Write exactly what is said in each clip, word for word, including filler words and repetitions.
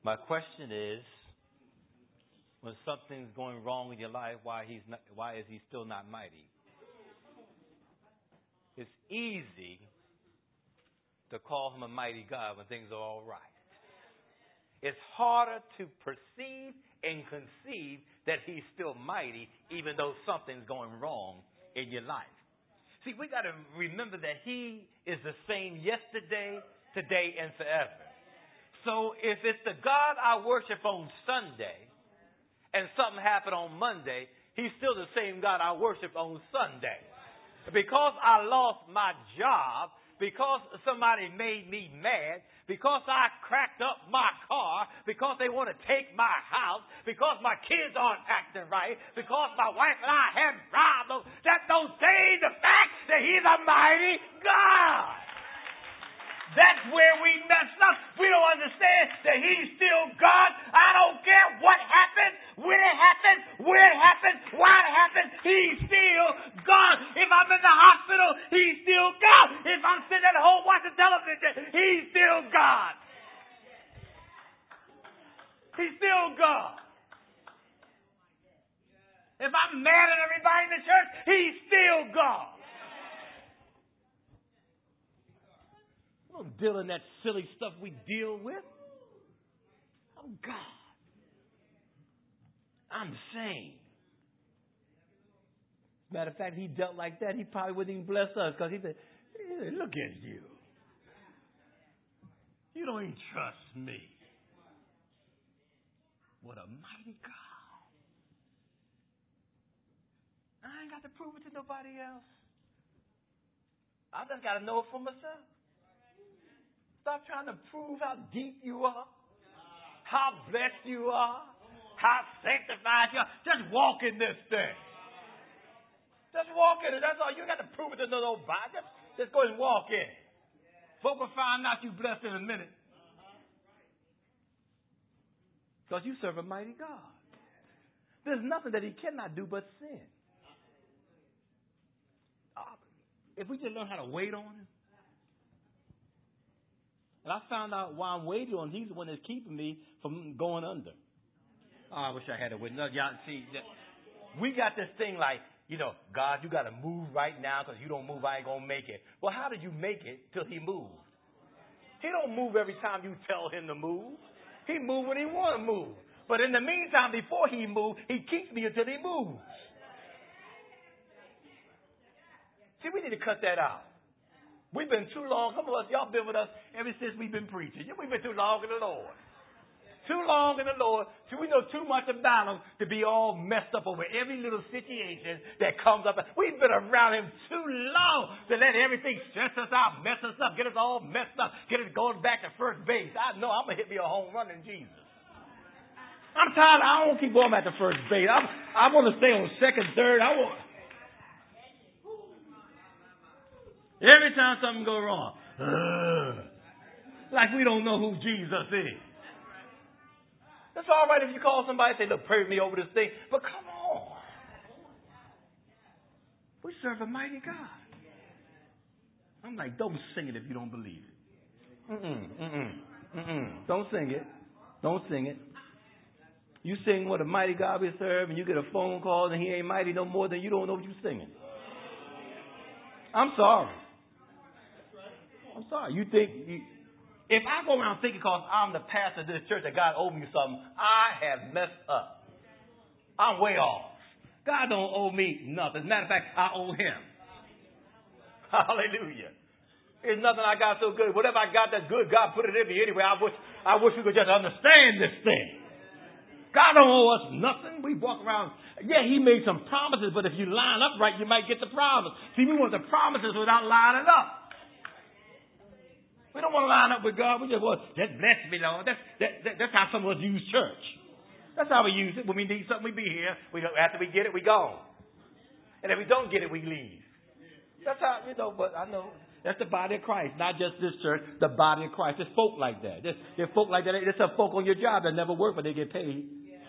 My question is, when something's going wrong in your life, why he's not, why is he still not mighty? It's easy to call him a mighty God when things are all right. It's harder to perceive and conceive that he's still mighty even though something's going wrong in your life. See, we got to remember that he is the same yesterday, today, and forever. So if it's the God I worship on Sunday and something happened on Monday, he's still the same God I worship on Sunday. Because I lost my job, because somebody made me mad, because I cracked up my car, because they want to take my house, because my kids aren't acting right, because my wife and I have problems, that don't change the fact that he's a mighty God. That's where we mess up. We don't understand that he's still God. I don't care what happened, when it happened, where it happened, why it happened. He's still God. If I'm in the hospital, he's still God. If I'm sitting at home watching television, he's still God. He's still God. If I'm mad at everybody in the church, he's still God. I don't deal in that silly stuff we deal with. Oh, God. I'm the same. Matter of fact, he dealt like that, he probably wouldn't even bless us because he said, hey, look at you. You don't even trust me. What a mighty God. I ain't got to prove it to nobody else. I just got to know it for myself. Stop trying to prove how deep you are, how blessed you are, how sanctified you are. Just walk in this thing. Just walk in it. That's all. You got to prove it to nobody. Just, just go and walk in. Folk will find out you blessed in a minute. Because you serve a mighty God. There's nothing that he cannot do but sin. If we just learn how to wait on him. And I found out why I'm waiting on him. He's the one that's keeping me from going under. Oh, I wish I had a witness. Y'all see, we got this thing like, you know, God, you got to move right now because you don't move, I ain't going to make it. Well, how do you make it till he moves? He don't move every time you tell him to move. He move when he want to move. But in the meantime, before he moves, he keeps me until he moves. See, we need to cut that out. We've been too long. Some of us, y'all been with us ever since we've been preaching. We've been too long in the Lord. Too long in the Lord. So we know too much about him to be all messed up over every little situation that comes up. We've been around him too long to let everything stress us out, mess us up, get us all messed up, get us going back to first base. I know I'm going to hit me a home run in Jesus. I'm tired. I don't keep going back to first base. I'm, I want to stay on second, third. I want. Every time something goes wrong, uh, like we don't know who Jesus is. That's all right if you call somebody and say, look, pray with me over this thing. But come on. We serve a mighty God. I'm like, don't sing it if you don't believe it. Mm-mm, mm-mm, mm-mm. Don't sing it. Don't sing it. You sing what a mighty God we serve and you get a phone call and he ain't mighty no more than you don't know what you're singing. I'm sorry. I'm sorry. You think, you, if I go around thinking because I'm the pastor of this church that God owed me something, I have messed up. I'm way off. God don't owe me nothing. As a matter of fact, I owe him. Hallelujah. There's nothing I got so good. Whatever I got that's good, God put it in me anyway. I wish, I wish we could just understand this thing. God don't owe us nothing. We walk around. Yeah, he made some promises, but if you line up right, you might get the promise. See, we want the promises without lining up. We don't want to line up with God. We just want, just bless me, Lord. That's, that, that, that's how some of us use church. That's how we use it. When we need something, we be here. We don't, after we get it, we go. And if we don't get it, we leave. That's how, you know, but I know that's the body of Christ, not just this church, the body of Christ. There's folk like that. There's, there's folk like that. There's some folk on your job that never work, but they get paid.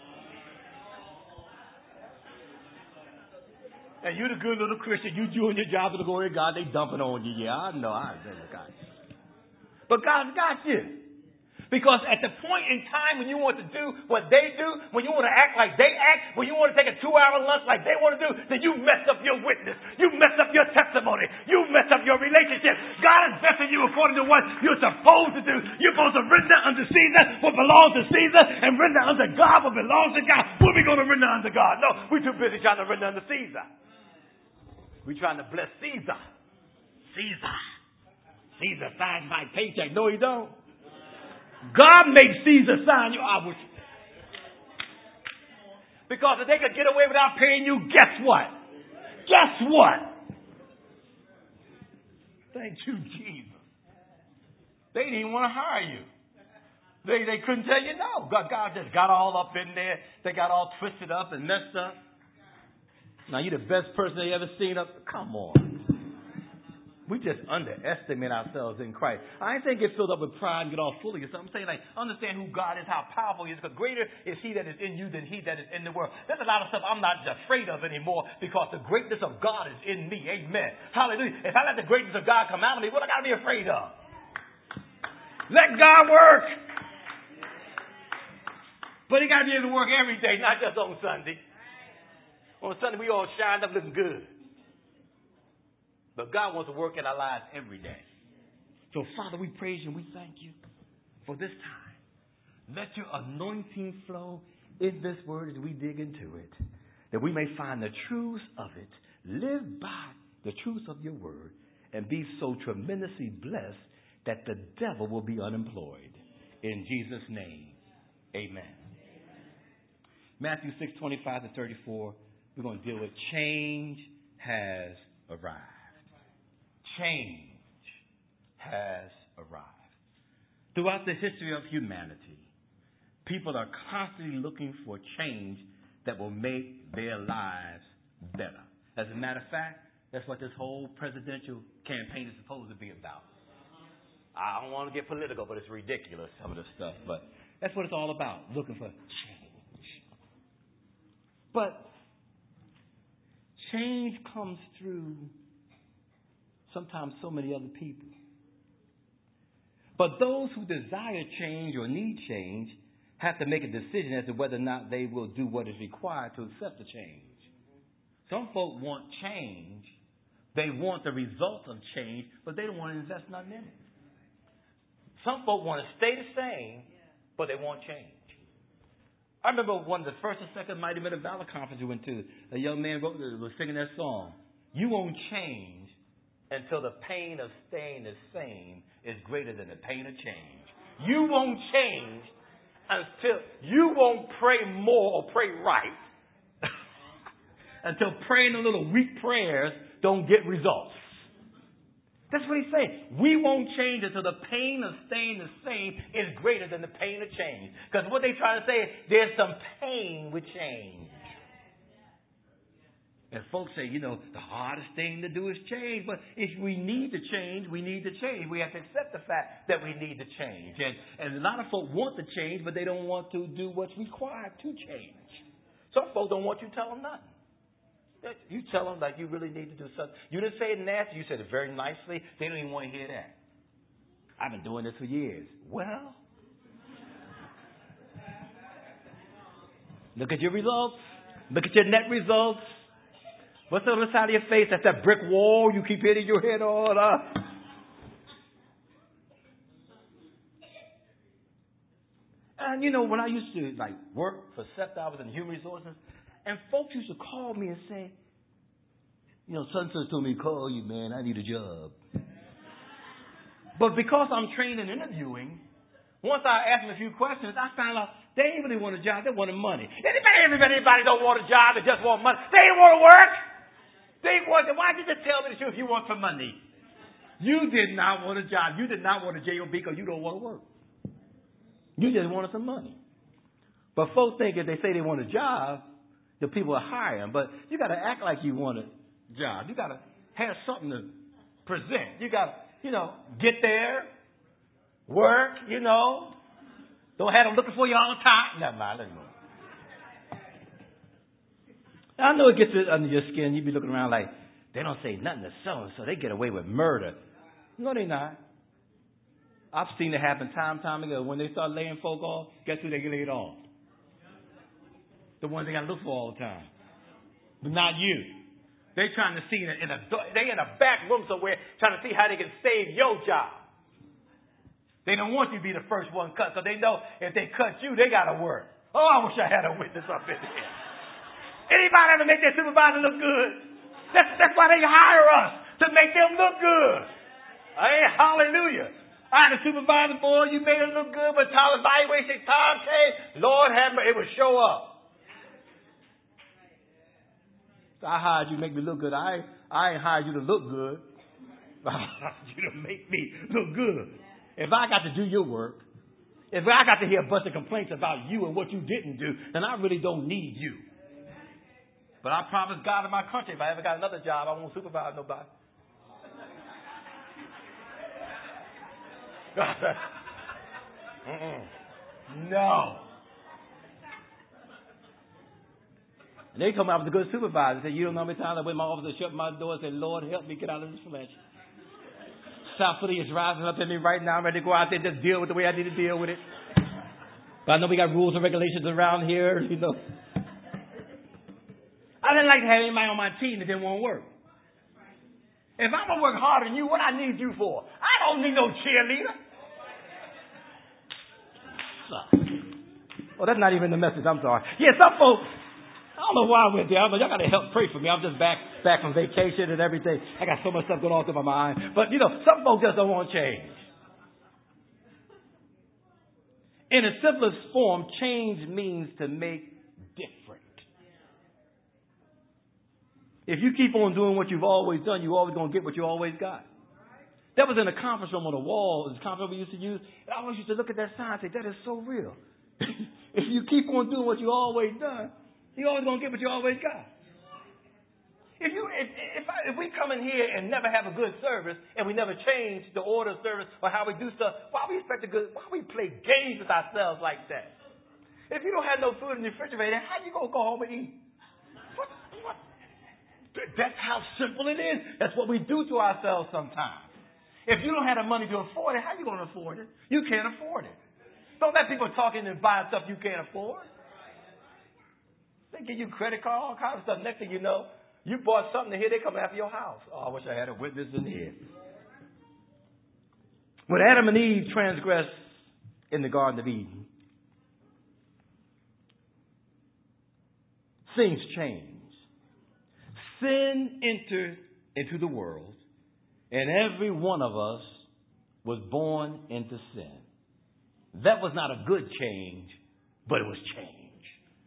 And you the good little Christian. You doing your job for the glory of God. They dumping on you. Yeah, I know. I know. God. But God's got you. Because at the point in time when you want to do what they do, when you want to act like they act, when you want to take a two-hour lunch like they want to do, then you mess up your witness. You mess up your testimony. You mess up your relationship. God is blessing you according to what you're supposed to do. You're supposed to render unto Caesar what belongs to Caesar and render unto God what belongs to God. What are we going to render unto God? No, we're too busy trying to render unto Caesar. We're trying to bless Caesar. Caesar. Caesar signs my paycheck. No, he don't. God makes Caesar sign you. I wish. Because if they could get away without paying you, guess what? Guess what? Thank you, Jesus. They didn't even want to hire you. They they couldn't tell you no. God, God just got all up in there. They got all twisted up and messed up. Now, you're the best person they ever seen up. Come on. We just underestimate ourselves in Christ. I ain't saying get filled up with pride and get all full of yourself. I'm saying, like, understand who God is, how powerful He is. Because greater is He that is in you than he that is in the world. There's a lot of stuff I'm not afraid of anymore because the greatness of God is in me. Amen. Hallelujah. If I let the greatness of God come out of me, what I got to be afraid of? Let God work. But He got to be able to work every day, not just on Sunday. On Sunday, we all shined up looking good. But God wants to work in our lives every day. So, Father, we praise you and we thank you for this time. Let your anointing flow in this word as we dig into it, that we may find the truths of it, live by the truths of your word, and be so tremendously blessed that the devil will be unemployed. In Jesus' name, amen. Matthew six, twenty-five to thirty-four, we're going to deal with change has arrived. Change has arrived. Throughout the history of humanity, people are constantly looking for change that will make their lives better. As a matter of fact, that's what this whole presidential campaign is supposed to be about. I don't want to get political, but it's ridiculous, some of this stuff. But that's what it's all about, looking for change. But change comes through sometimes so many other people. But those who desire change or need change have to make a decision as to whether or not they will do what is required to accept the change. Some folk want change. They want the result of change, but they don't want to invest nothing in it. Some folk want to stay the same, but they want change. I remember one of the first and second Mighty Men of Valor conference we went to. A young man wrote, was singing that song. You won't change until the pain of staying the same is greater than the pain of change. You won't change until you won't pray more or pray right until praying a little weak prayers don't get results. That's what he's saying. We won't change until the pain of staying the same is greater than the pain of change. Because what they try to say is there's some pain with change. And folks say, you know, the hardest thing to do is change. But if we need to change, we need to change. We have to accept the fact that we need to change. And, and a lot of folks want to change, but they don't want to do what's required to change. Some folks don't want you to tell them nothing. You tell them like you really need to do something. You didn't say it nasty. You said it very nicely. They don't even want to hear that. I've been doing this for years. Well, look at your results. Look at your net results. What's on the side of your face? That's that brick wall you keep hitting your head on. Uh. And, you know, when I used to, like, work for SEPTA, I was in human resources, and folks used to call me and say, you know, son-in-law told me to call you, man. I need a job. But because I'm trained in interviewing, once I asked them a few questions, I found out they didn't really want a job. They wanted money. Anybody, everybody, everybody don't want a job. They just want money. They didn't want to work. They wanted. Why did you tell me the truth? You want some money. You did not want a job. You did not want a job because you don't want to work. You just wanted some money. But folks think if they say they want a job, the people are hiring. But you got to act like you want a job. You got to have something to present. You got to, you know, get there, work, you know. Don't have them looking for you all the time. Never mind. Let me go. I know it gets under your skin. You be looking around like, they don't say nothing to so-and-so. They get away with murder. No, they not. I've seen it happen time and time again. When they start laying folk off, guess who they get laid off? The ones they got to look for all the time. But not you. They're trying to see in a, in a they in a back room somewhere trying to see how they can save your job. They don't want you to be the first one cut because they know if they cut you, they got to work. Oh, I wish I had a witness up in here. Anybody ever make their supervisor look good? That's, that's why they hire us, to make them look good. Hey, hallelujah. I had a supervisor, boy, you made it look good, but time evaluation time came, Lord have mercy, it would show up. So I hired you to make me look good. I, I ain't hired you to look good. I hired you to make me look good. If I got to do your work, if I got to hear a bunch of complaints about you and what you didn't do, then I really don't need you. But I promise God in my country, if I ever got another job, I won't supervise nobody. No. And they come out with a good supervisor and say, you don't know how many times I went in my office and shut my door and said, Lord, help me get out of this flesh. South Philly is rising up in me right now. I'm ready to go out there and just deal with the way I need to deal with it. But I know we got rules and regulations around here, you know. I didn't like to have anybody on my team that didn't want to work. If I'm going to work harder than you, what I need you for? I don't need no cheerleader. Well, that's not even the message. I'm sorry. Yeah, some folks, I don't know why I went there, but y'all got to help pray for me. I'm just back back from vacation and everything. I got so much stuff going on through my mind. But, you know, some folks just don't want change. In its simplest form, change means to make different. If you keep on doing what you've always done, you're always going to get what you always got. That was in a conference room on the wall. It was a conference room we used to use. And I always used to look at that sign and say, that is so real. If you keep on doing what you always done, you're always going to get what you always got. If you, if, if, I, if we come in here and never have a good service and we never change the order of service or how we do stuff, why we expect a good, why we play games with ourselves like that? If you don't have no food in the refrigerator, how you going to go home and eat? What, what? That's how simple it is. That's what we do to ourselves sometimes. If you don't have the money to afford it, how are you going to afford it? You can't afford it. Don't let people talk in and buy stuff you can't afford. They give you credit card, all kinds of stuff. Next thing you know, you bought something here, they come after your house. Oh, I wish I had a witness in here. When Adam and Eve transgressed in the Garden of Eden, things changed. Sin entered into the world, and every one of us was born into sin. That was not a good change, but it was change.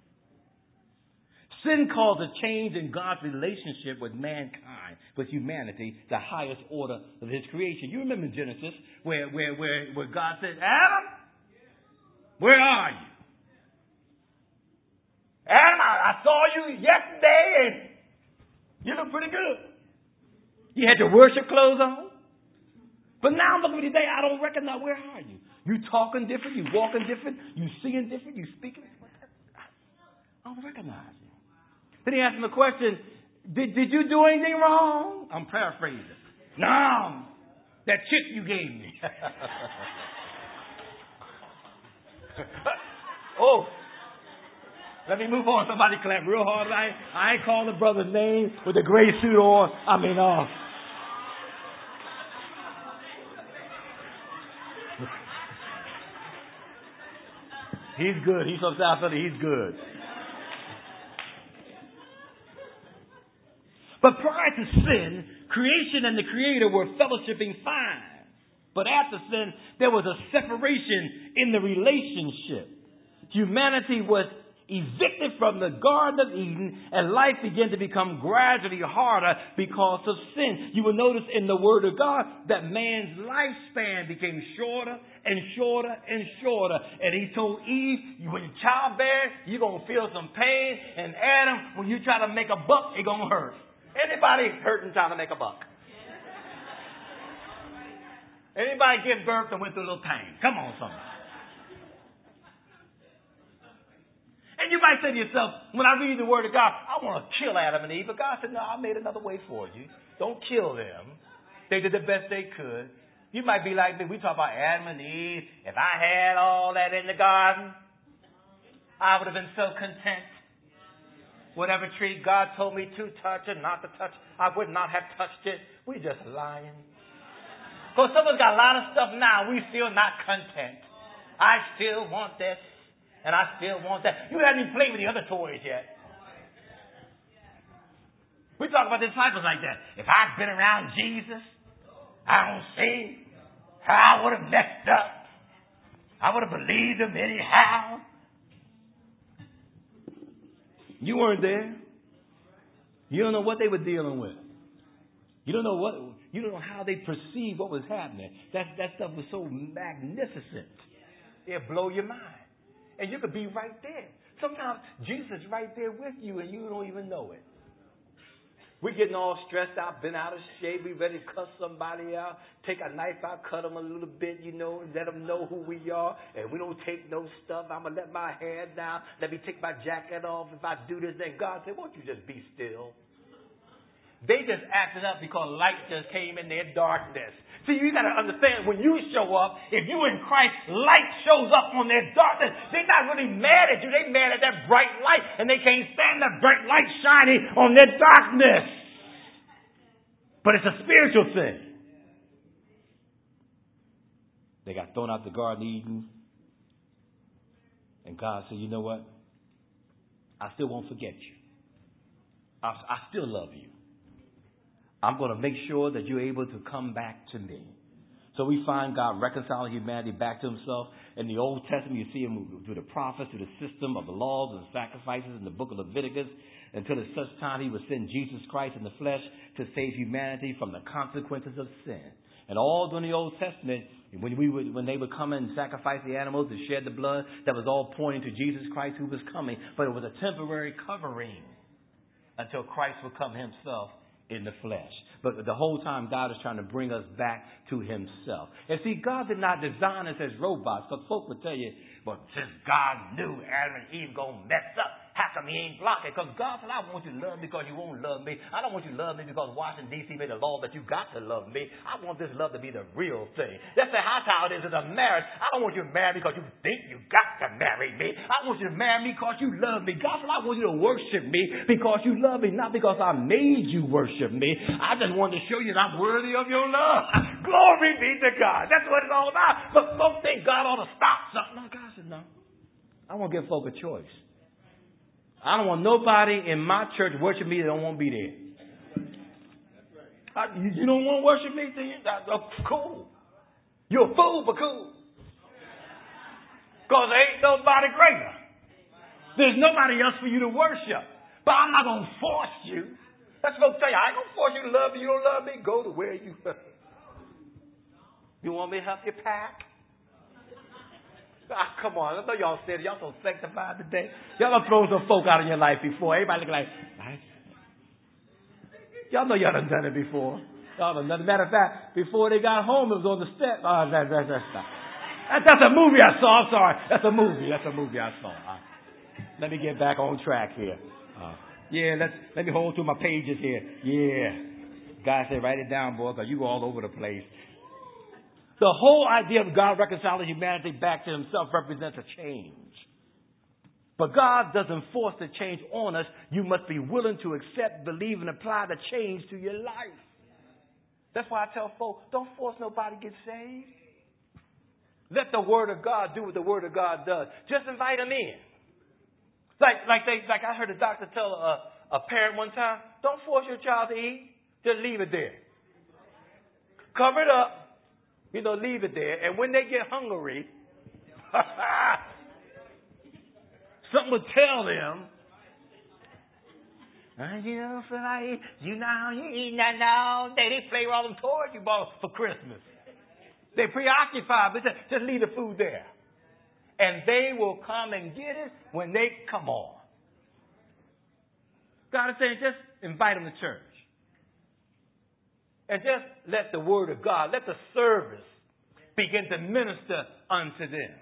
Sin caused a change in God's relationship with mankind, with humanity, the highest order of His creation. You remember Genesis, where, where, where, where God said, Adam, where are you? Adam, I, I saw you yesterday, and you look pretty good. You had your worship clothes on. But now I'm looking at you today, I don't recognize, where are you? You talking different, you walking different, you seeing different, you speaking. I don't recognize you. Then he asked him a question, did, did you do anything wrong? I'm paraphrasing. No, that chick you gave me. Oh, let me move on. Somebody clap real hard. I, I ain't calling the brother's name with the gray suit on. I mean, uh, he's good. He's from South Philly. He's good. But prior to sin, creation and the Creator were fellowshipping fine. But after sin, there was a separation in the relationship. Humanity was evicted from the Garden of Eden, and life began to become gradually harder because of sin. You will notice in the Word of God that man's lifespan became shorter and shorter and shorter. And He told Eve, when you're childbearing, you're going to feel some pain. And Adam, when you try to make a buck, it's going to hurt. Anybody hurting trying to make a buck? Anybody give birth and went through a little pain? Come on, somebody. And you might say to yourself, when I read the Word of God, I want to kill Adam and Eve. But God said, no, I made another way for you. Don't kill them. They did the best they could. You might be like me. We talk about Adam and Eve. If I had all that in the garden, I would have been so content. Whatever tree God told me to touch and not to touch, I would not have touched it. We just lying. Because some of us got a lot of stuff now. We still not content. I still want this, and I still want that. You haven't even played with the other toys yet. We talk about disciples like that. If I'd been around Jesus, I don't see how I would have messed up. I would have believed him anyhow. You weren't there. You don't know what they were dealing with. You don't know what. You don't know how they perceived what was happening. That that stuff was so magnificent. It'll blow your mind, and you could be right there. Sometimes Jesus is right there with you, and you don't even know it. We're getting all stressed out, been out of shape. We ready to cuss somebody out, take a knife out, cut them a little bit, you know, let them know who we are. And we don't take no stuff. I'm going to let my hair down. Let me take my jacket off. If I do this, then God said, won't you just be still? They just acted up because light just came in their darkness. See, you got to understand, when you show up, if you in Christ, light shows up on their darkness. They're not really mad at you. They're mad at that bright light, and they can't stand that bright light shining on their darkness. But it's a spiritual thing. They got thrown out the Garden of Eden, and God said, you know what? I still won't forget you. I, I still love you. I'm going to make sure that you're able to come back to me. So we find God reconciling humanity back to himself. In the Old Testament, you see him through the prophets, through the system of the laws and sacrifices in the book of Leviticus, until at such time he would send Jesus Christ in the flesh to save humanity from the consequences of sin. And all during the Old Testament, when we would, when they would come and sacrifice the animals and shed the blood, that was all pointing to Jesus Christ who was coming. But it was a temporary covering until Christ would come himself in the flesh. But the whole time, God is trying to bring us back to himself. And see, God did not design us as robots. Because folk would tell you, well, since God knew Adam and Eve going to mess up, how come he ain't block it? Because God said, I want you to love me because you won't love me. I don't want you to love me because Washington, D C made a law that you got to love me. I want this love to be the real thing. That's how it is in a marriage. I don't want you to marry me because you think you got to marry me. I want you to marry me because you love me. God said, I want you to worship me because you love me, not because I made you worship me. I just wanted to show you that I'm worthy of your love. Glory be to God. That's what it's all about. But folks think God ought to stop something. No, God said, no. I want to give folk a choice. I don't want nobody in my church worship me that don't want to be there. I, you, you don't want to worship me? Then you, uh, cool. You're a fool, but cool. Because there ain't nobody greater. There's nobody else for you to worship. But I'm not going to force you. That's what I'm tell you. I ain't going to force you to love me. You don't love me? Go to where you You want me to help you pack? Ah, come on. I know y'all said it. Y'all so sanctified today. Y'all done thrown some folk out of your life before. Everybody looking like, y'all know y'all done done it before. Y'all done done it. Matter of fact, before they got home, it was on the step. Oh, that, that, that, that, that's a movie I saw. I'm sorry. That's a movie. That's a movie I saw. Uh, let me get back on track here. Uh, yeah, let's, let me hold to my pages here. Yeah. God said, write it down, boy, because you all over the place. The whole idea of God reconciling humanity back to himself represents a change. But God doesn't force the change on us. You must be willing to accept, believe, and apply the change to your life. That's why I tell folks, don't force nobody to get saved. Let the Word of God do what the Word of God does. Just invite them in. Like, like, they, like I heard a doctor tell a, a parent one time, don't force your child to eat. Just leave it there. Cover it up. You know, leave it there. And when they get hungry, something will tell them, you don't feel like it. You know, you eat that now. They, they play all them toys you bought for Christmas. They're preoccupied, but just, just leave the food there. And they will come and get it when they come on. God is saying, just invite them to church. And just let the Word of God, let the service begin to minister unto them.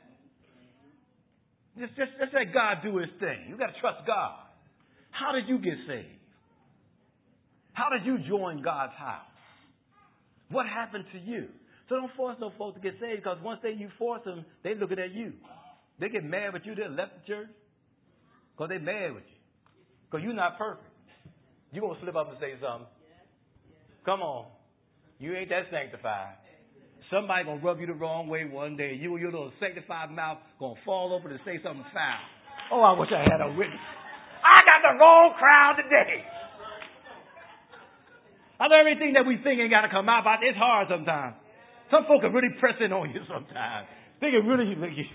Just, just, just let God do his thing. You got to trust God. How did you get saved? How did you join God's house? What happened to you? So don't force no folks to get saved, because once they you force them, they looking at you. They get mad with you. They left the church because they mad with you. Because you're not perfect. You're going to slip up and say something. Come on. You ain't that sanctified. Somebody going to rub you the wrong way one day. You and your little sanctified mouth going to fall over to say something foul. Oh, I wish I had a witness. I got the wrong crowd today. I know everything that we think ain't got to come out, but it's hard sometimes. Some folk are really pressing on you sometimes. They can really make you.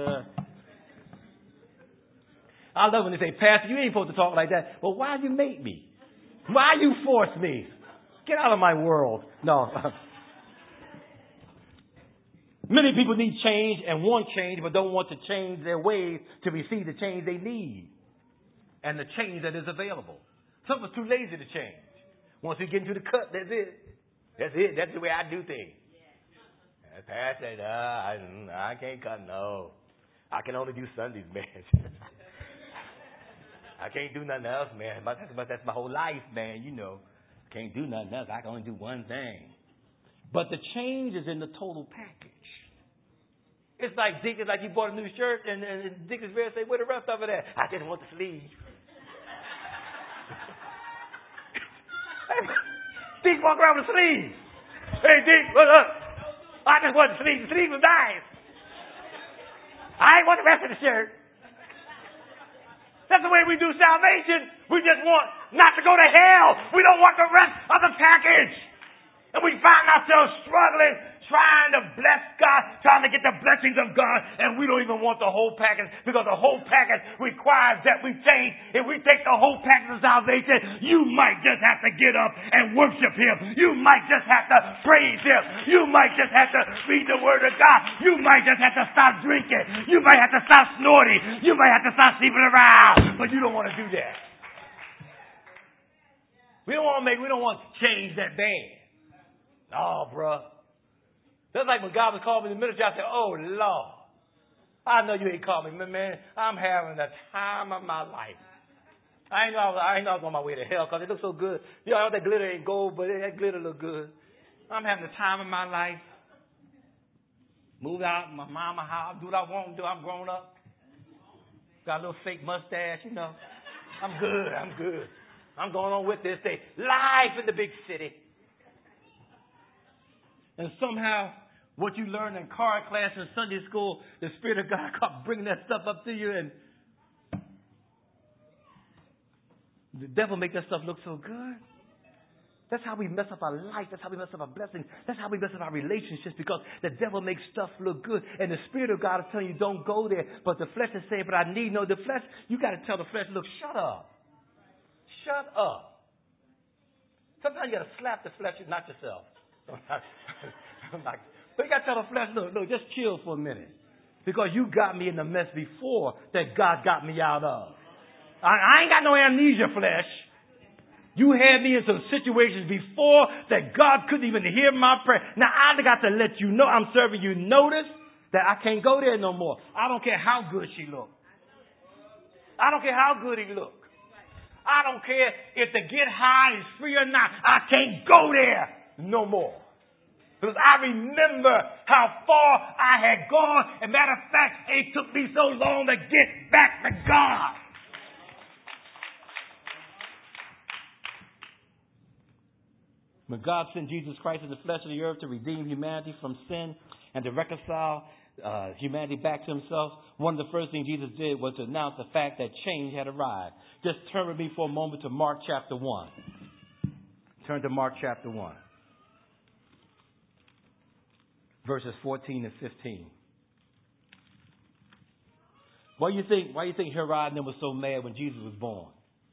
I love when they say, Pastor, you ain't supposed to talk like that. Well, why you make me? Why you force me? Get out of my world. No. Many people need change and want change, but don't want to change their ways to receive the change they need and the change that is available. Some are too lazy to change. Once you get into the cut, that's it. That's it. That's the way I do things. And Pastor said, uh, I, I can't cut, no. I can only do Sundays, man. I can't do nothing else, man. But that's, but that's my whole life, man, you know. Can't do nothing else. I can only do one thing. But the change is in the total package. It's like Dick, like you bought a new shirt, and, and Dick is ready to say, where the rest of it at? I didn't want the sleeve. Dick walk around with the sleeve. Hey, Dick, what's up? I just want the sleeve. The sleeve was nice. I ain't want the rest of the shirt. That's the way we do salvation. We just want not to go to hell. We don't want the rest of the package. And we find ourselves struggling, trying to bless God, trying to get the blessings of God, and we don't even want the whole package, because the whole package requires that we change. If we take the whole package of salvation, you might just have to get up and worship Him. You might just have to praise Him. You might just have to read the Word of God. You might just have to stop drinking. You might have to stop snorting. You might have to stop sleeping around. But you don't want to do that. We don't want to make, we don't want to change that bad. No, bruh. That's like when God was calling me in the ministry, I said, oh, Lord, I know you ain't called me, man. I'm having the time of my life. I ain't know I, was, I ain't know I was on my way to hell because it looks so good. You know, all that glitter ain't gold, but that glitter look good. I'm having the time of my life. Moved out my mama house, do what I want to do. I'm grown up. Got a little fake mustache, you know. I'm good. I'm good. I'm going on with this day. Life in the big city. And somehow, what you learned in car class and Sunday school, the Spirit of God kept bringing that stuff up to you, and the devil make that stuff look so good. That's how we mess up our life. That's how we mess up our blessings. That's how we mess up our relationships, because the devil makes stuff look good. And the Spirit of God is telling you, don't go there. But the flesh is saying, but I need no. The flesh, you got to tell the flesh, look, shut up. Shut up. Sometimes you got to slap the flesh, not yourself. But you got to tell the flesh, look, look, just chill for a minute. Because you got me in the mess before that God got me out of. I, I ain't got no amnesia, flesh. You had me in some situations before that God couldn't even hear my prayer. Now, I got to let you know, I'm serving you notice that I can't go there no more. I don't care how good she looked. I don't care how good he looked. I don't care if the get high is free or not. I can't go there no more. Because I remember how far I had gone. As a matter of fact, it took me so long to get back to God. When God sent Jesus Christ in the flesh of the earth to redeem humanity from sin and to reconcile uh, humanity back to Himself, one of the first things Jesus did was to announce the fact that change had arrived. Just turn with me for a moment to Mark chapter one. Turn to Mark chapter one. Verses fourteen and fifteen. Why do you think, why do you think Herod and them was so mad when Jesus was born?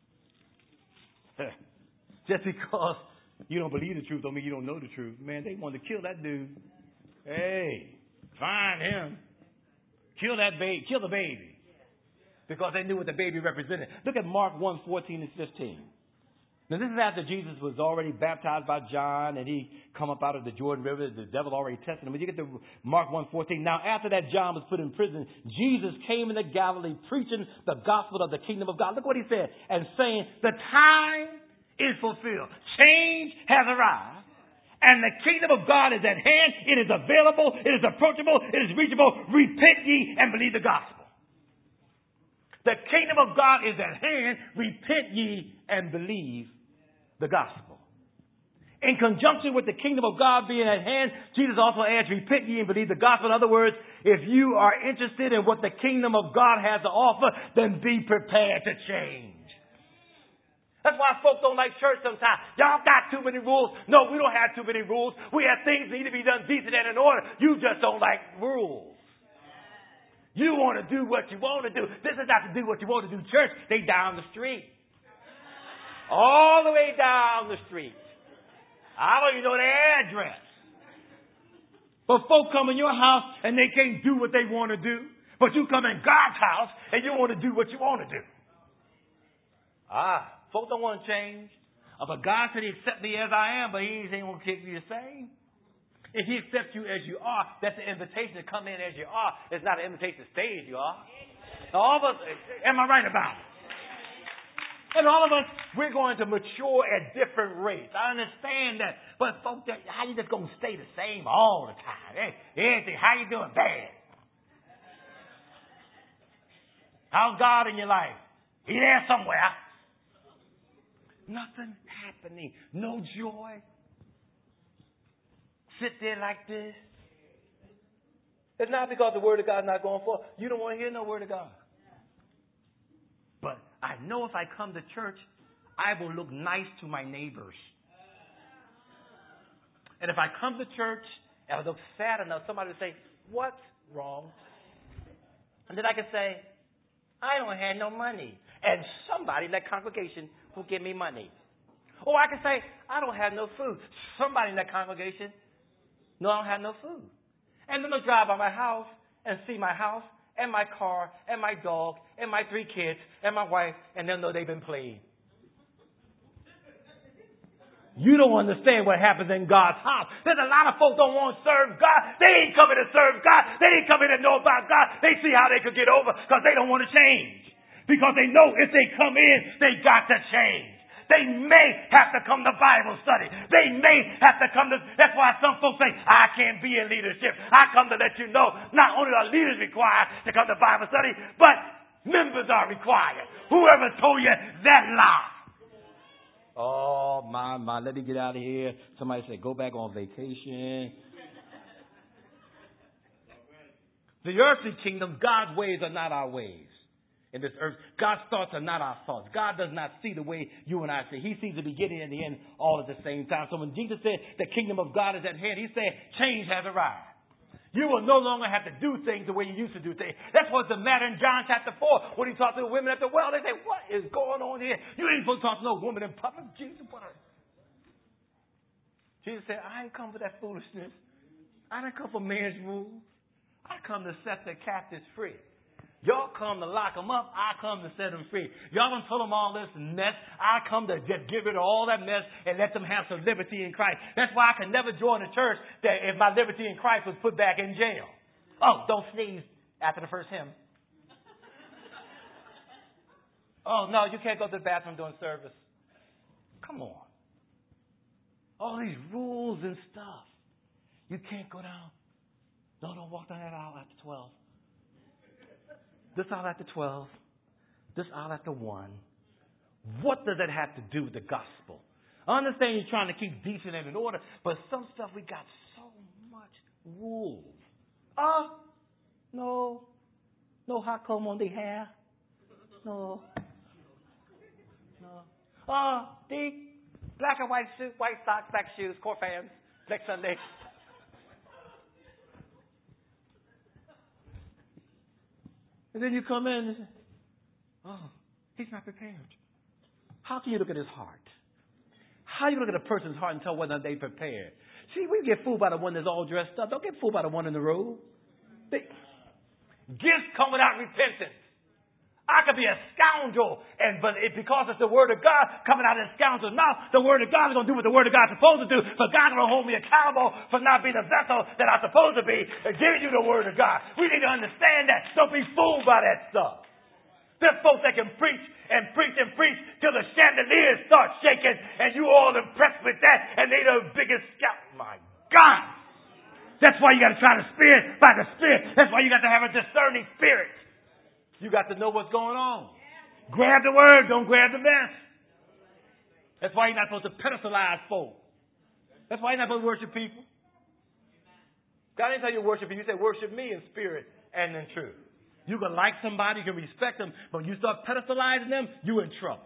Just because you don't believe the truth don't mean you don't know the truth. Man, they wanted to kill that dude. Hey, find him. Kill that baby. Kill the baby. Because they knew what the baby represented. Look at Mark one, fourteen and fifteen. Now, this is after Jesus was already baptized by John and he come up out of the Jordan River. The devil already tested him. When you get to Mark one fourteen, now after that John was put in prison, Jesus came into Galilee preaching the gospel of the kingdom of God. Look what he said. And saying, the time is fulfilled. Change has arrived. And the kingdom of God is at hand. It is available. It is approachable. It is reachable. Repent ye and believe the gospel. The kingdom of God is at hand. Repent ye and believe the gospel. In conjunction with the kingdom of God being at hand, Jesus also adds, repent ye and believe the gospel. In other words, if you are interested in what the kingdom of God has to offer, then be prepared to change. That's why folks don't like church sometimes. Y'all got too many rules. No, we don't have too many rules. We have things that need to be done decent and in order. You just don't like rules. You want to do what you want to do. This is not to do what you want to do. Church, they down the street. All the way down the street. I don't even know their address. But folk come in your house and they can't do what they want to do. But you come in God's house and you want to do what you want to do. Ah. Folks don't want to change. Uh, but God said he accept me as I am, but he ain't going to keep you the same. If he accepts you as you are, that's an invitation to come in as you are. It's not an invitation to stay as you are. All of us, am I right about it? And all of us, we're going to mature at different rates. I understand that. But folks, how you just going to stay the same all the time? Hey, anything, how you doing? Bad. How's God in your life? He there somewhere. Nothing happening. No joy. Sit there like this. It's not because the word of God is not going forth. You don't want to hear no word of God. But I know if I come to church, I will look nice to my neighbors. And if I come to church and I look sad enough, somebody will say, what's wrong? And then I can say, I don't have no money. And somebody in that congregation will give me money. Or I can say, I don't have no food. Somebody in that congregation, no, I don't have no food. And then they'll drive by my house and see my house and my car and my dog and my three kids and my wife, and they'll know they've been played. You don't understand what happens in God's house. There's a lot of folks don't want to serve God. They ain't coming to serve God. They ain't coming to know about God. They see how they could get over because they don't want to change. Because they know if they come in, they got to change. They may have to come to Bible study. They may have to come to... That's why some folks say, I can't be in leadership. I come to let you know, not only are leaders required to come to Bible study, but members are required. Whoever told you that lie. Oh, my, my, let me get out of here. Somebody said, go back on vacation. The earthly kingdom, God's ways are not our ways. In this earth, God's thoughts are not our thoughts. God does not see the way you and I see. He sees the beginning and the end all at the same time. So when Jesus said the kingdom of God is at hand, he said change has arrived. You will no longer have to do things the way you used to do things. That's what's the matter in John chapter four. When he talked to the women at the well, they say, what is going on here? You ain't supposed to talk to no woman in public. Jesus, what are... Jesus said, I ain't come for that foolishness. I didn't come for man's rules. I come to set the captives free. Y'all come to lock them up. I come to set them free. Y'all done told them all this mess. I come to just get rid of all that mess and let them have some liberty in Christ. That's why I can never join a church that if my liberty in Christ was put back in jail. Oh, don't sneeze after the first hymn. Oh, no, you can't go to the bathroom during service. Come on. All these rules and stuff. You can't go down. No, don't walk down that aisle after twelve. This aisle after twelve. This aisle after one. What does that have to do with the gospel? I understand you're trying to keep decent and in order, but some stuff we got so much rules. Ah, uh, no. No hot comb on the hair. No. No. Ah, uh, the black and white suit, white socks, black shoes, court fans, next Sunday. And then you come in and say, oh, he's not prepared. How can you look at his heart? How do you look at a person's heart and tell whether they're prepared? See, we get fooled by the one that's all dressed up. Don't get fooled by the one in the robe. They, gifts come without repentance. I could be a scoundrel, and but it, because it's the word of God coming out of the scoundrel's mouth, the word of God is going to do what the word of God is supposed to do. For God will hold me accountable for not being the vessel that I'm supposed to be and giving you the word of God. We need to understand that. Don't be fooled by that stuff. There's folks that can preach and preach and preach till the chandeliers start shaking, and you all impressed with that, and they the biggest scoundrel. my God. That's why you got to try the Spirit by the Spirit. That's why you got to have a discerning spirit. You got to know what's going on. Grab the word. Don't grab the mess. That's why you're not supposed to pedestalize folk. That's why you're not supposed to worship people. God didn't tell you to worship people. You said worship me in spirit and in truth. You can like somebody, you can respect them, but when you start pedestalizing them, you're in trouble.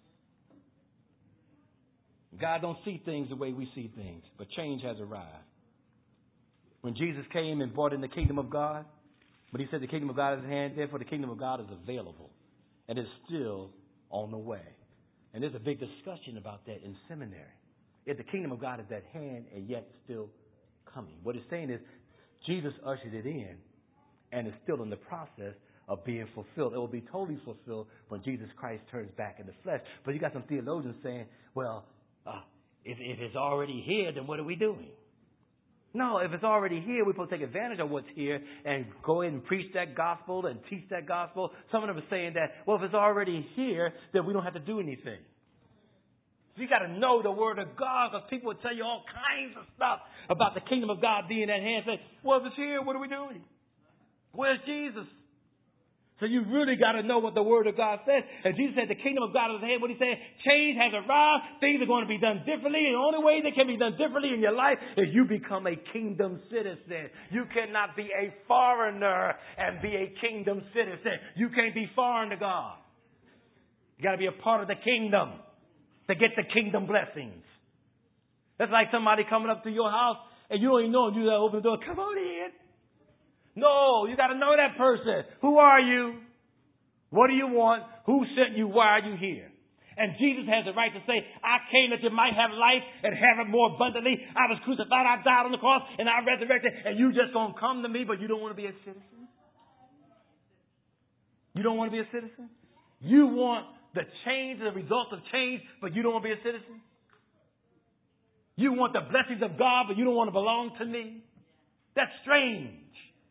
God don't see things the way we see things, but change has arrived. When Jesus came and brought in the kingdom of God, but he said the kingdom of God is at hand, therefore the kingdom of God is available and is still on the way. And there's a big discussion about that in seminary. If the kingdom of God is at hand and yet still coming. What it's saying is Jesus ushered it in and is still in the process of being fulfilled. It will be totally fulfilled when Jesus Christ turns back in the flesh. But you got some theologians saying, well, uh, if, if it's already here, then what are we doing? No, if it's already here, we're supposed to take advantage of what's here and go in and preach that gospel and teach that gospel. Some of them are saying that, well, if it's already here, then we don't have to do anything. You got to know the word of God, because people will tell you all kinds of stuff about the kingdom of God being at hand. Say, well, if it's here, what are we doing? Where's Jesus? So you really got to know what the word of God says. And Jesus said the kingdom of God is at hand. What he said, change has arrived. Things are going to be done differently. And the only way they can be done differently in your life is you become a kingdom citizen. You cannot be a foreigner and be a kingdom citizen. You can't be foreign to God. You got to be a part of the kingdom to get the kingdom blessings. That's like somebody coming up to your house and you don't even know him. You got to open the door. Come on in. No, you got to know that person. Who are you? What do you want? Who sent you? Why are you here? And Jesus has the right to say, I came that you might have life and have it more abundantly. I was crucified, I died on the cross, and I resurrected, and you just going to come to me, but you don't want to be a citizen? You don't want to be a citizen? You want the change, the results of change, but you don't want to be a citizen? You want the blessings of God, but you don't want to belong to me? That's strange.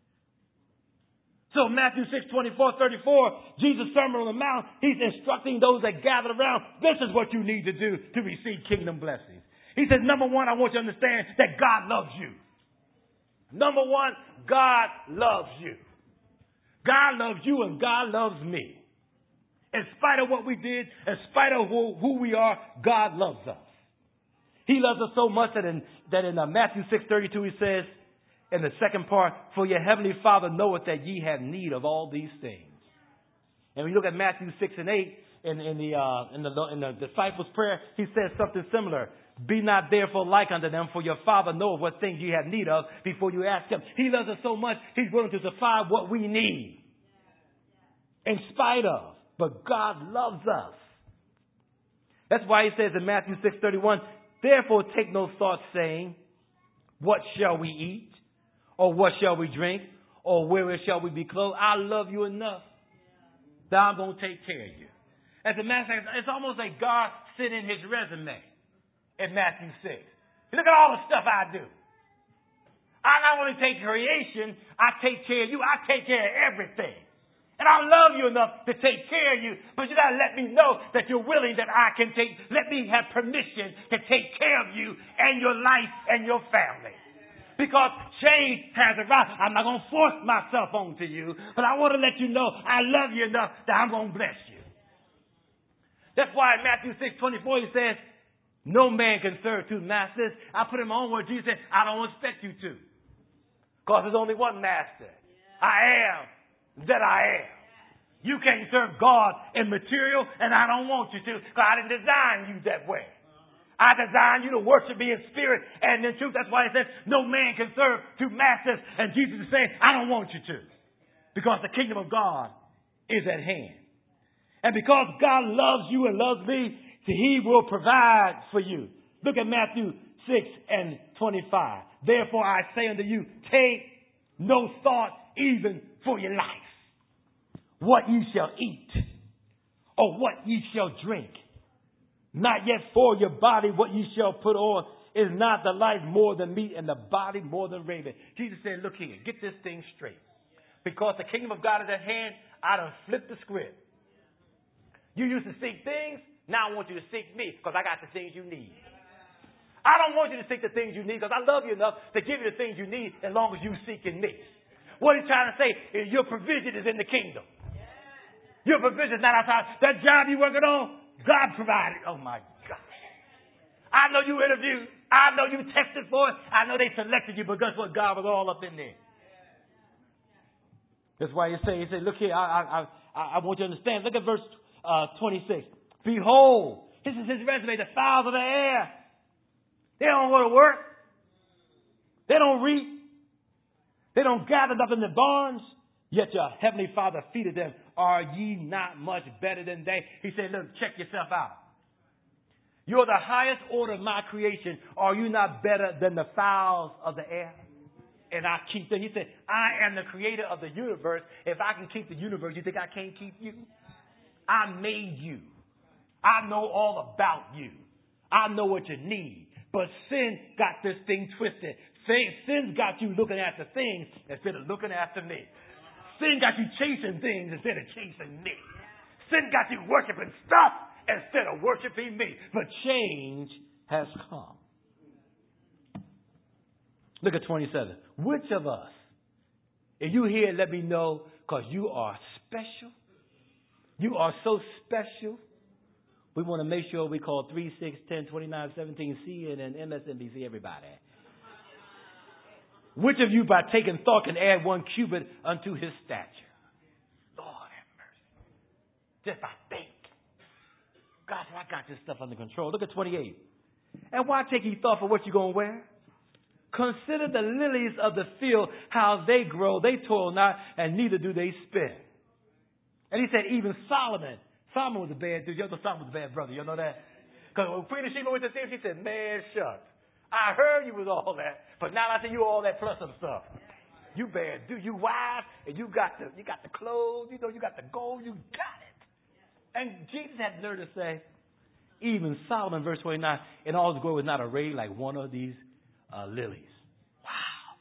So Matthew six, twenty-four, thirty-four, Jesus' Sermon on the Mount, he's instructing those that gather around, this is what you need to do to receive kingdom blessings. He says, number one, I want you to understand that God loves you. Number one, God loves you. God loves you and God loves me. In spite of what we did, in spite of who, who we are, God loves us. He loves us so much that in, that in uh, Matthew six, thirty-two, he says, in the second part, for your heavenly Father knoweth that ye have need of all these things. And when you look at Matthew six and eight, in, in, the, uh, in, the, in the disciples' prayer, he says something similar. Be not therefore like unto them, for your Father knoweth what things ye have need of before you ask him. He loves us so much, he's willing to supply what we need. In spite of. But God loves us. That's why he says in Matthew six thirty-one, therefore take no thought saying, what shall we eat? Or what shall we drink? Or where shall we be clothed? I love you enough that I'm going to take care of you. As a matter of fact, it's almost like God sent in his resume in Matthew six. Look at all the stuff I do. I not only take creation, I take care of you. I take care of everything. And I love you enough to take care of you, but you got to let me know that you're willing that I can take, let me have permission to take care of you and your life and your family. Because change has arrived. I'm not going to force myself onto you, but I want to let you know I love you enough that I'm going to bless you. That's why in Matthew six twenty-four he says, no man can serve two masters. I put in my own word. Jesus said, I don't expect you to. Because there's only one master. I am that I am. You can't serve God in material, and I don't want you to, because I didn't design you that way. I designed you to worship me in spirit and in truth. That's why it says no man can serve two masters. And Jesus is saying, I don't want you to. Because the kingdom of God is at hand. And because God loves you and loves me, he will provide for you. Look at Matthew six and twenty-five. Therefore I say unto you, take no thought even for your life, what ye shall eat, or what ye shall drink. Not yet for your body what ye shall put on. Is not the life more than meat and the body more than raiment? Jesus said, look here, get this thing straight. Because the kingdom of God is at hand, I done flipped the script. You used to seek things, now I want you to seek me because I got the things you need. I don't want you to seek the things you need because I love you enough to give you the things you need as long as you seek in me. What he's trying to say is your provision is in the kingdom. Your provision is not outside. That job you're working on, God provided. Oh, my gosh. I know you interviewed. I know you tested for it. I know they selected you, but guess what? God was all up in there. That's why he say, he said, look here, I, I, I, I want you to understand. Look at verse uh, twenty-six. Behold, this is his resume, the fowls of the air. They don't go to work. They don't reap. They don't gather up in the barns. Yet your heavenly Father feedeth them. Are ye not much better than they? He said, look, check yourself out. You're the highest order of my creation. Are you not better than the fowls of the air? And I keep them. He said, I am the creator of the universe. If I can keep the universe, you think I can't keep you? I made you. I know all about you. I know what you need. But sin got this thing twisted. Sin got you looking at the things instead of looking after me. Sin got you chasing things instead of chasing me. Sin got you worshiping stuff instead of worshiping me. But change has come. Look at twenty-seven. Which of us, if you here, let me know, because you are special. You are so special. We want to make sure we call three, six, ten, twenty-nine, seventeen, C N N, M S N B C, everybody. Which of you by taking thought can add one cubit unto his stature? Lord have mercy. Just by think. God, I got this stuff under control. Look at twenty-eight. And why take ye thought for what you're going to wear? Consider the lilies of the field, how they grow. They toil not, and neither do they spin. And he said, even Solomon. Solomon was a bad dude. You know Solomon was a bad brother. You know that? Because when Queen of Sheba went to see him, she said, man, shucks. I heard you was all that, but now I see you all that plus some stuff. You bad dude. You wise, and you got the you got the clothes. You know, you got the gold. You got it. And Jesus had the nerve to say, even Solomon, verse twenty-nine, in all his glory was not arrayed like one of these uh, lilies. Wow.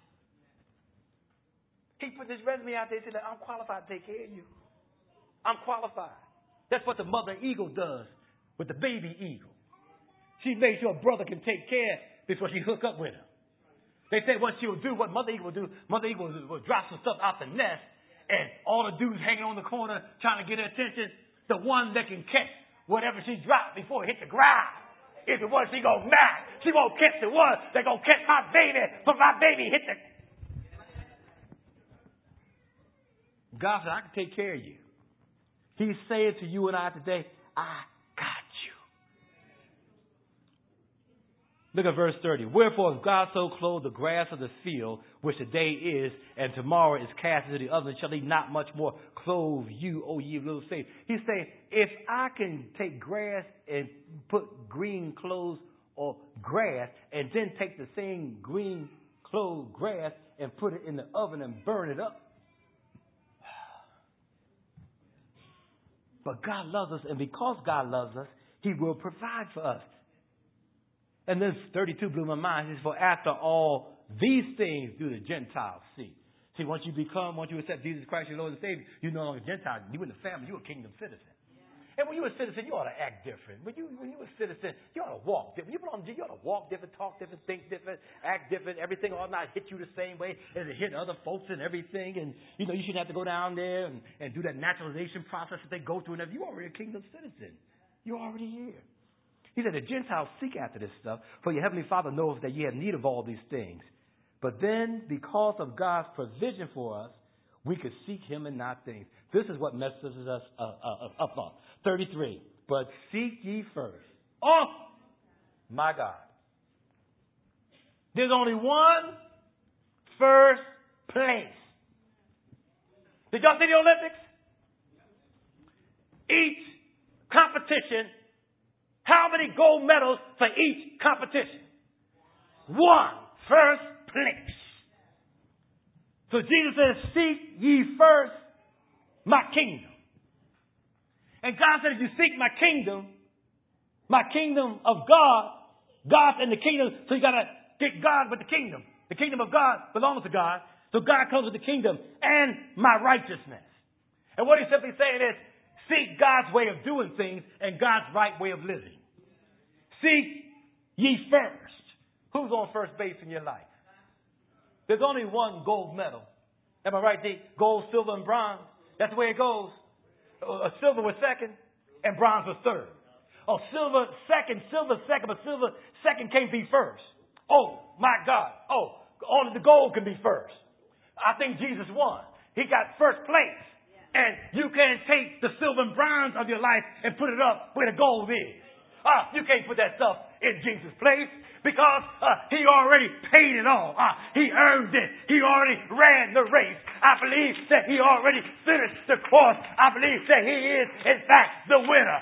He put this resume out there and said, I'm qualified to take care of you. I'm qualified. That's what the mother eagle does with the baby eagle. She made sure a brother can take care before she hook up with him. They say what she'll do, what Mother Eagle will do, Mother Eagle will, will drop some stuff out the nest, and all the dudes hanging on the corner trying to get her attention, the one that can catch whatever she dropped before it hit the ground is the one she gonna match. She won't catch the one that gonna catch my baby, but my baby hit the... God said, I can take care of you. He's saying to you and I today, I got you. Look at verse thirty. Wherefore, if God so clothe the grass of the field, which today is, and tomorrow is cast into the oven, shall he not much more clothe you, O ye of little faith? He's saying, if I can take grass and put green clothes or grass, and then take the same green clothes grass and put it in the oven and burn it up. But God loves us, and because God loves us, he will provide for us. And then thirty-two blew my mind. He says, for after all these things do the Gentiles see. See, once you become, once you accept Jesus Christ, your Lord and Savior, you're no longer a Gentile. You're in the family. You're a kingdom citizen. Yeah. And when you're a citizen, you ought to act different. When, you, when you're a citizen, you ought to walk different. You belong to, you ought to walk different, talk different, think different, act different. Everything ought not hit you the same way as it hit other folks and everything. And, you know, you shouldn't have to go down there and, and do that naturalization process that they go through. And you're already a kingdom citizen. You're already here. He said, the Gentiles seek after this stuff, for your heavenly Father knows that you have need of all these things. But then, because of God's provision for us, we could seek him and not things. This is what messes us uh, uh, up on. thirty-three. But seek ye first. Oh, my God. There's only one first place. Did y'all see the Olympics? Each competition, how many gold medals for each competition? One. First place. So Jesus says, seek ye first my kingdom. And God said, if you seek my kingdom, my kingdom of God, God's in the kingdom, so you got to get God with the kingdom. The kingdom of God belongs to God. So God comes with the kingdom and my righteousness. And what he's simply saying is, seek God's way of doing things and God's right way of living. Seek ye first. Who's on first base in your life? There's only one gold medal. Am I right, D? Gold, silver, and bronze. That's the way it goes. Uh, silver was second, and bronze was third. Oh, silver second, silver second, but silver second can't be first. Oh, my God. Oh, only the gold can be first. I think Jesus won. He got first place. And you can't take the silver and bronze of your life and put it up where the gold is. Uh, you can't put that stuff in Jesus' place because uh, he already paid it all. Uh, he earned it. He already ran the race. I believe that he already finished the course. I believe that he is, in fact, the winner.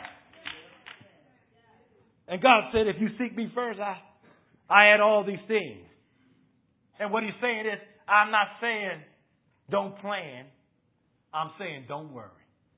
And God said, if you seek me first, I, I add all these things. And what he's saying is, I'm not saying don't plan. I'm saying don't worry.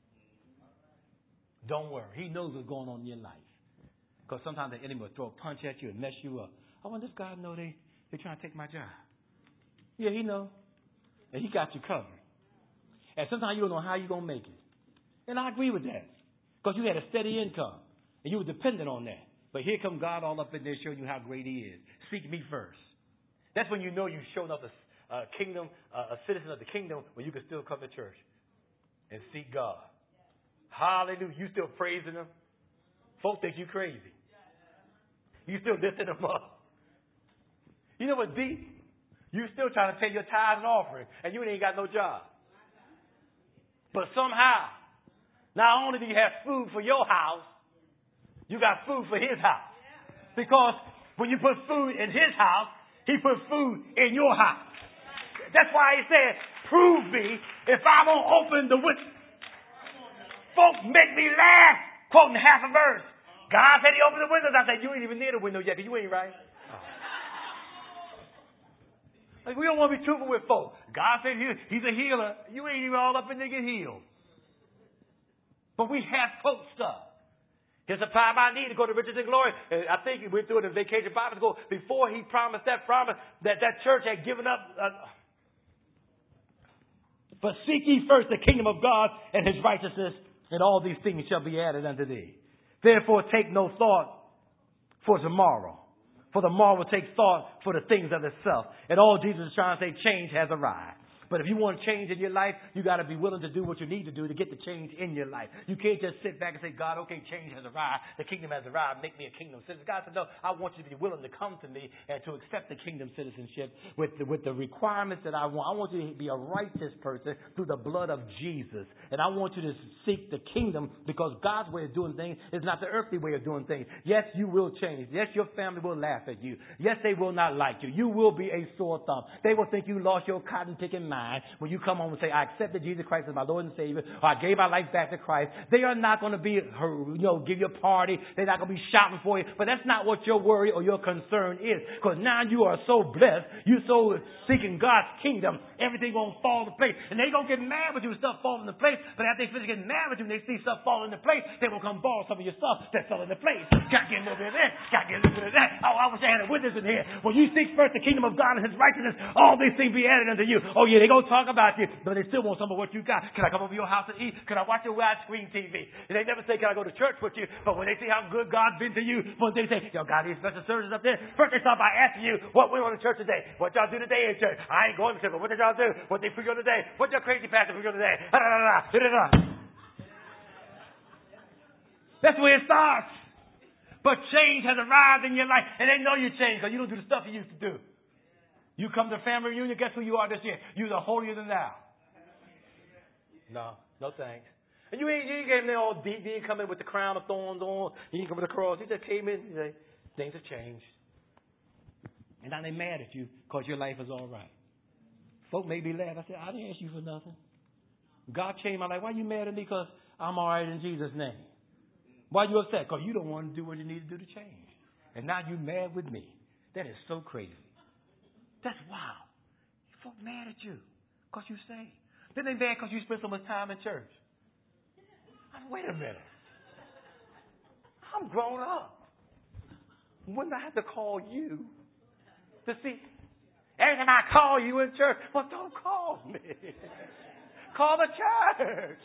Don't worry. He knows what's going on in your life. Because sometimes the enemy will throw a punch at you and mess you up. I want this guy to know they, they're trying to take my job. Yeah, he knows. And he got you covered. And sometimes you don't know how you're going to make it. And I agree with that. Because you had a steady income. And you were dependent on that. But here comes God all up in there showing you how great he is. Seek me first. That's when you know you've shown up a, a kingdom, uh, a citizen of the kingdom, when you can still come to church and seek God. Hallelujah. You still praising him. Folk think you crazy. You still lifting them up. You know what, D? You still trying to pay your tithes and offering, and you ain't got no job. But somehow, not only do you have food for your house, you got food for his house. Because when you put food in his house, he put food in your house. That's why he said, prove me if I won't open the window. Folks make me laugh, quoting half a verse. God said he opened the windows. I said, you ain't even near the window yet, because you ain't right. Oh. Like, we don't want to be truthful with folks. God said he, he's a healer. You ain't even all up in there get healed. But we have folk stuff. Here's a time I need to go to riches and glory. And I think we went through it in vacation Bible school. Before he promised that promise, that that church had given up. Uh, but seek ye first the kingdom of God and his righteousness, and all these things shall be added unto thee. Therefore take no thought for tomorrow. For the morrow will take thought for the things of itself. And all Jesus is trying to say, change has arrived. But if you want change in your life, you got to be willing to do what you need to do to get the change in your life. You can't just sit back and say, God, okay, change has arrived. The kingdom has arrived. Make me a kingdom citizen. God said, no, I want you to be willing to come to me and to accept the kingdom citizenship with the, with the requirements that I want. I want you to be a righteous person through the blood of Jesus. And I want you to seek the kingdom, because God's way of doing things is not the earthly way of doing things. Yes, you will change. Yes, your family will laugh at you. Yes, they will not like you. You will be a sore thumb. They will think you lost your cotton picking mind. When you come home and say, I accepted Jesus Christ as my Lord and Savior, or I gave my life back to Christ, they are not going to be, you know, give you a party. They're not going to be shouting for you. But that's not what your worry or your concern is. Because now you are so blessed, you're so seeking God's kingdom, everything going to fall into place. And they're going to get mad with you when stuff falls into place. But after they finish getting mad with you and they see stuff fall into place, they will come borrow some of your stuff that fell into place. Got to get a little bit of that. Got to get a little bit of that. Oh, I wish I had a witness in here. When you seek first the kingdom of God and his righteousness, all these things be added unto you. Oh, yeah, they're going to talk about you, but they still want some of what you got. Can I come over to your house and eat? Can I watch your widescreen T V? And they never say, can I go to church with you? But when they see how good God's been to you, when they say, yo, God, these special services up there, first they start by asking you, what went on in church today? What y'all do today in church? I ain't going to church, but what did y'all do? What they preach on today? What your crazy pastor preach on today? That's where it starts. But change has arrived in your life, and they know you changed because you don't do the stuff you used to do. You come to family reunion, guess who you are this year? You're the holier than thou. No, no thanks. And you ain't, you ain't came there all deep. You ain't come in with the crown of thorns on. You ain't come with the cross. You just came in and say, things have changed. And now they're mad at you because your life is all right. Folk may be laughing. I said, I didn't ask you for nothing. God changed my life. Why are you mad at me? Because I'm all right in Jesus' name. Why are you upset? Because you don't want to do what you need to do to change. And now you're mad with me. That is so crazy. That's wild. Folk mad at you because you say. Then they mad because you spend so much time in church. I mean, wait a minute. I'm grown up. Wouldn't I have to call you to see? Every time I call you in church, well, don't call me. Call the church.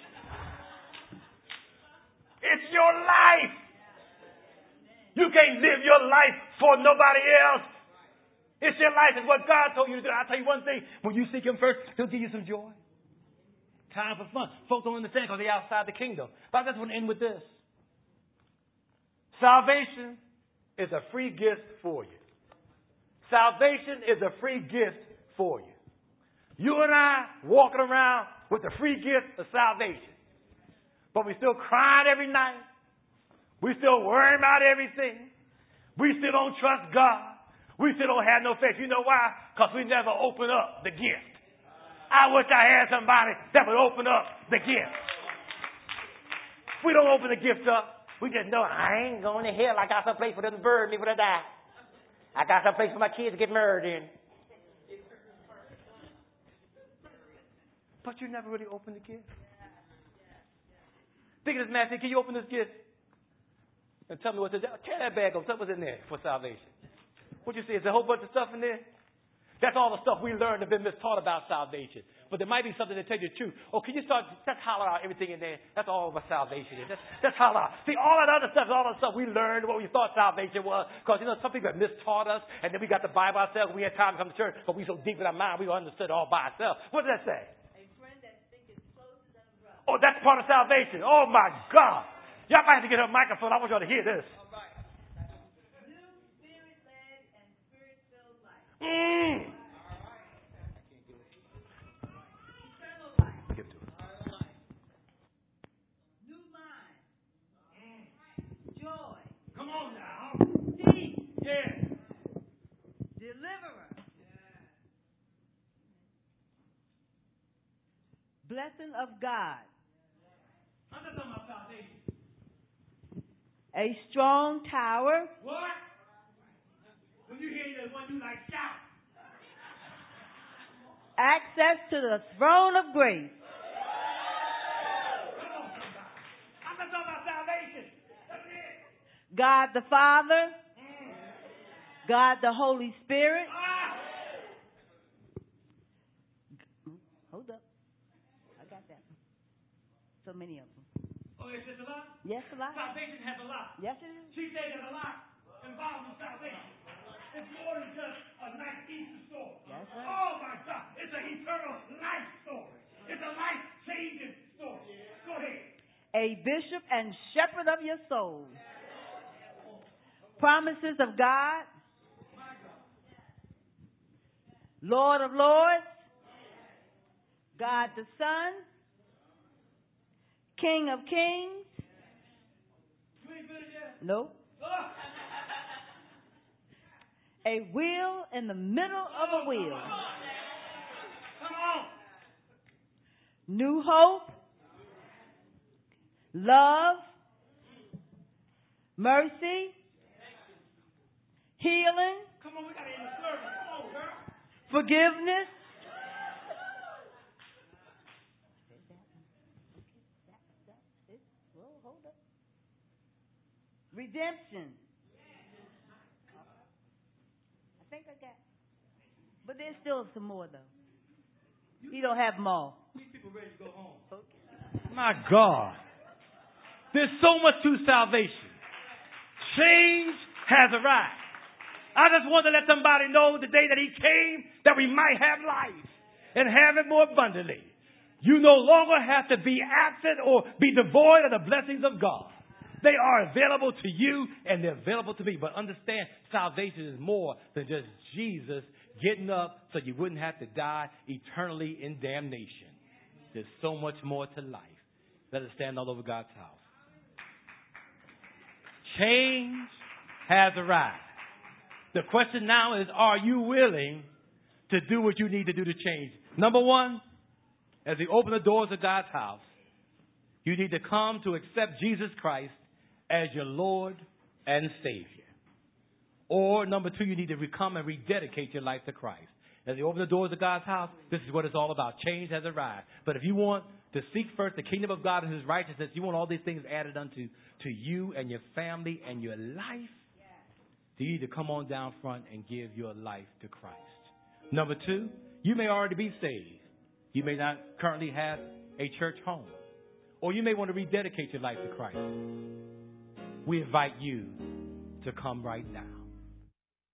It's your life. You can't live your life for nobody else. It's your life. It's what God told you to do. I'll tell you one thing. When you seek Him first, He'll give you some joy. Time for fun. Folks don't understand because they're outside the kingdom. But I just want to end with this. Salvation is a free gift for you. Salvation is a free gift for you. You and I walking around with the free gift of salvation. But we still crying every night. We still worrying about everything. We still don't trust God. We still don't have no faith. You know why? Because we never open up the gift. I wish I had somebody that would open up the gift. We don't open the gift up. We just know I ain't going to hell. I got some place for them to bury me when I die. I got some place for my kids to get married in. But you never really open the gift. Think of this man. Say, can you open this gift? And tell me what's in there. Tear that bag open. Tell me what's in there for salvation. What you see? Is there a whole bunch of stuff in there? That's all the stuff we learned and been mistaught about salvation. But there might be something that tell you the truth. Oh, can you start, just holler out everything in there? That's all what salvation is. Just, just holler out. See, all that other stuff is all the stuff we learned, what we thought salvation was. Because, you know, some people have mistaught us, and then we got the Bible ourselves. We had time to come to church, but we so deep in our mind, we understood all by ourselves. What does that say? A friend that thinketh closer than a brother. Oh, that's part of salvation. Oh, my God. Y'all might have to get a microphone. I want y'all to hear this. New spirit-led and spirit-filled life. Mm. Come on now. Peace. Yeah. Deliverer. Blessing of God. I'm just talking about salvation. A strong tower. What? When you hear that one, you like shout. Access to the throne of grace. Come on, somebody. I'm just talking about salvation. That's it. God the Father. Mm. God the Holy Spirit. Ah. Hold up. I got that. So many of them. Oh, it's just a lot? Yes, a lot. Salvation has a lot. Yes, it is. She said there's a lot involved in salvation. It's more than just a nice Easter story. That's right. Oh, my God. It's an eternal life story. It's a life-changing story. Go ahead. A bishop and shepherd of your soul. Promises of God. Lord of lords. God the Son. King of kings. You ain't finished yet? No. Oh. A wheel in the middle of a wheel. Come on. New hope. Love. Mercy. Healing. Come on, we got to end the service. Come on, girl. Forgiveness. Redemption. I think I got. But there's still some more, though. You don't have them all. These people ready to go home. My God. There's so much to salvation. Change has arrived. I just want to let somebody know the day that He came that we might have life and have it more abundantly. You no longer have to be absent or be devoid of the blessings of God. They are available to you and they're available to me. But understand, salvation is more than just Jesus getting up so you wouldn't have to die eternally in damnation. There's so much more to life. Let us stand all over God's house. Change has arrived. The question now is, are you willing to do what you need to do to change? Number one, as you open the doors of God's house, you need to come to accept Jesus Christ as your Lord and Savior. Or number two, you need to come and rededicate your life to Christ. As you open the doors of God's house, this is what it's all about. Change has arrived. But if you want to seek first the kingdom of God and His righteousness, you want all these things added unto to you and your family and your life, you need to come on down front and give your life to Christ. Number two, you may already be saved. You may not currently have a church home. Or you may want to rededicate your life to Christ. We invite you to come right now.